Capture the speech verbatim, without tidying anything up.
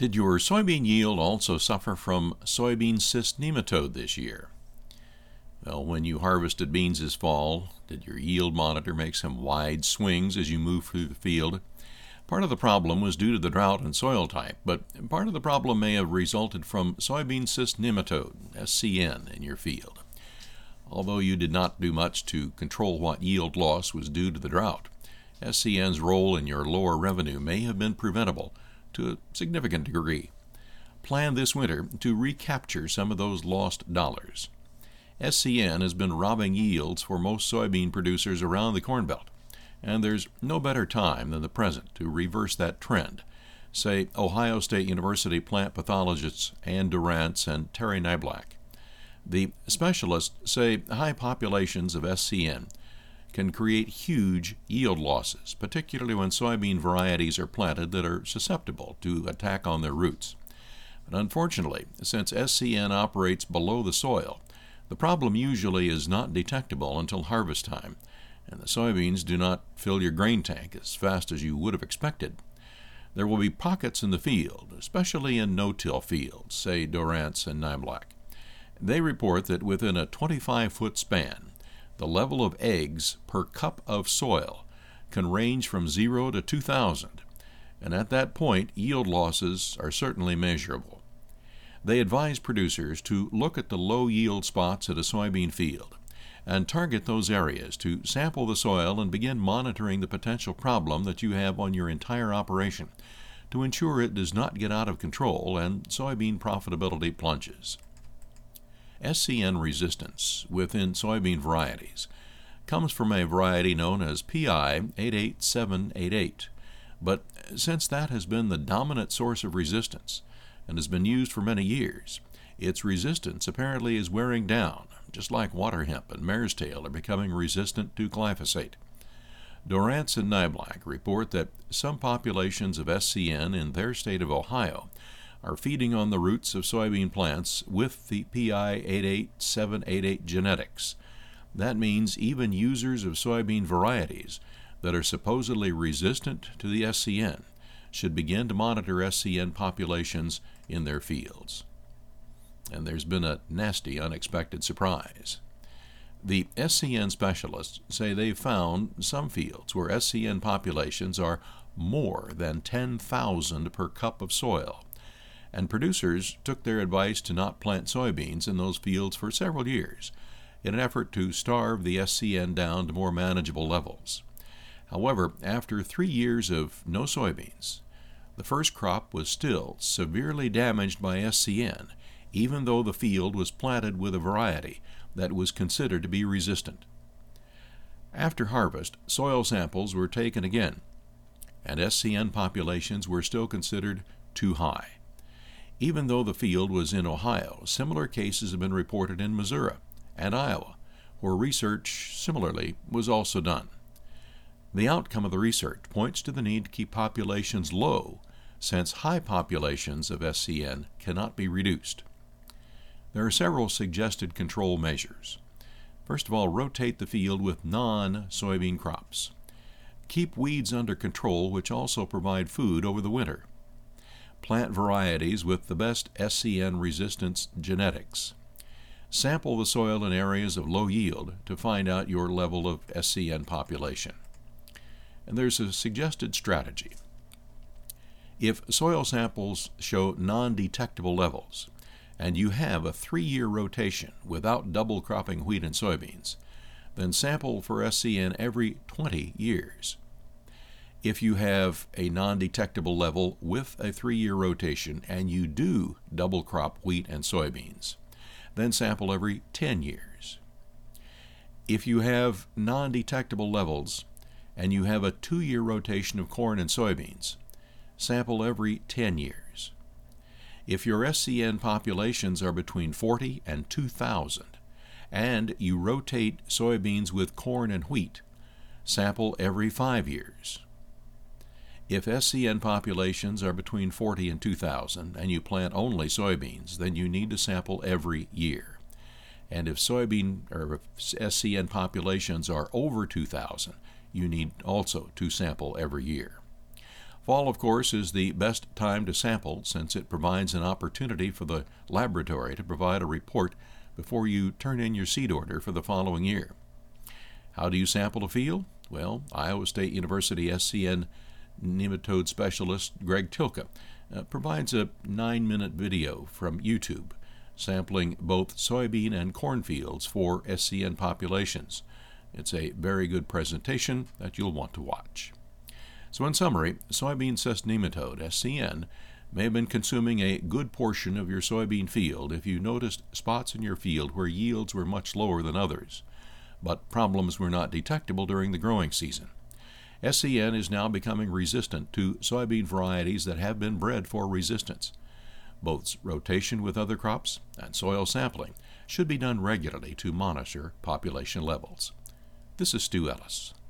Did your soybean yield also suffer from soybean cyst nematode this year? Well, when you harvested beans this fall, did your yield monitor make some wide swings as you moved through the field? Part of the problem was due to the drought and soil type, but part of the problem may have resulted from soybean cyst nematode, S C N, in your field. Although you did not do much to control what yield loss was due to the drought, S C N's role in your lower revenue may have been preventable to a significant degree. Plan this winter to recapture some of those lost dollars. S C N has been robbing yields for most soybean producers around the Corn Belt, and there's no better time than the present to reverse that trend, say Ohio State University plant pathologists Ann Durrance and Terry Niblack. The specialists say high populations of S C N can create huge yield losses, particularly when soybean varieties are planted that are susceptible to attack on their roots. But unfortunately, since S C N operates below the soil, the problem usually is not detectable until harvest time, and the soybeans do not fill your grain tank as fast as you would have expected. There will be pockets in the field, especially in no-till fields, say Durrance and Niblack. They report that within a twenty-five foot span, the level of eggs per cup of soil can range from zero to two thousand, and at that point, yield losses are certainly measurable. They advise producers to look at the low-yield spots at a soybean field and target those areas to sample the soil and begin monitoring the potential problem that you have on your entire operation to ensure it does not get out of control and soybean profitability plunges. S C N resistance within soybean varieties comes from a variety known as P I eight eight seven eight eight, but since that has been the dominant source of resistance and has been used for many years, its resistance apparently is wearing down, just like water hemp and mare's tail are becoming resistant to glyphosate. Durrance and Niblack report that some populations of S C N in their state of Ohio are feeding on the roots of soybean plants with the P I eight eight seven eight eight genetics. That means even users of soybean varieties that are supposedly resistant to the S C N should begin to monitor S C N populations in their fields. And there's been a nasty unexpected surprise. The S C N specialists say they've found some fields where S C N populations are more than ten thousand per cup of soil, and producers took their advice to not plant soybeans in those fields for several years in an effort to starve the S C N down to more manageable levels. However, after three years of no soybeans, the first crop was still severely damaged by S C N, even though the field was planted with a variety that was considered to be resistant. After harvest, soil samples were taken again, and S C N populations were still considered too high. Even though the field was in Ohio, similar cases have been reported in Missouri and Iowa, where research similarly was also done. The outcome of the research points to the need to keep populations low, since high populations of S C N cannot be reduced. There are several suggested control measures. First of all, rotate the field with non-soybean crops. Keep weeds under control, which also provide food over the winter. Plant varieties with the best S C N resistance genetics. Sample the soil in areas of low yield to find out your level of S C N population. And there's a suggested strategy. If soil samples show non-detectable levels, and you have a three-year rotation without double cropping wheat and soybeans, then sample for S C N every twenty years. If you have a non-detectable level with a three-year rotation and you do double crop wheat and soybeans, then sample every ten years. If you have non-detectable levels and you have a two-year rotation of corn and soybeans, sample every ten years. If your S C N populations are between forty and two thousand, and you rotate soybeans with corn and wheat, sample every five years. If S C N populations are between forty and two thousand, and you plant only soybeans, then you need to sample every year. And if soybean or if S C N populations are over two thousand, you need also to sample every year. Fall, of course, is the best time to sample since it provides an opportunity for the laboratory to provide a report before you turn in your seed order for the following year. How do you sample a field? Well, Iowa State University S C N nematode specialist Greg Tilka uh, provides a nine-minute video from YouTube sampling both soybean and corn fields for S C N populations. It's a very good presentation that you'll want to watch. So in summary, soybean cyst nematode, S C N, may have been consuming a good portion of your soybean field if you noticed spots in your field where yields were much lower than others, but problems were not detectable during the growing season. S C N is now becoming resistant to soybean varieties that have been bred for resistance. Both rotation with other crops and soil sampling should be done regularly to monitor population levels. This is Stu Ellis.